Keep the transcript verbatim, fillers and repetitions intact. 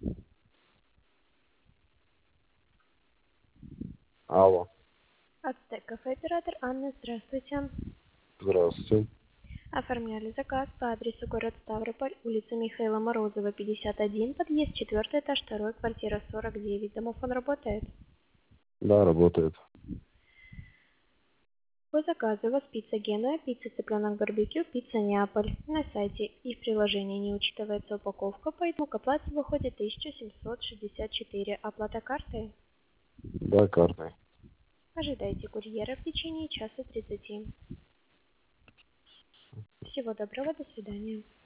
Алло. Ацтек кафе, оператор Анна, здравствуйте. Здравствуйте. Оформляли заказ по адресу город Ставрополь, улица Михаила Морозова, пятьдесят один, подъезд четвертый, этаж второй, квартира сорок девять. Домофон работает? Да, работает. По заказу у вас пицца Генуя, пицца цыпленок барбекю, пицца Неаполь. На сайте и в приложении не учитывается упаковка, поэтому к оплате выходит тысяча семьсот шестьдесят четыре. Оплата картой? Да, картой. Ожидайте курьера в течение часа тридцати. Всего доброго, до свидания.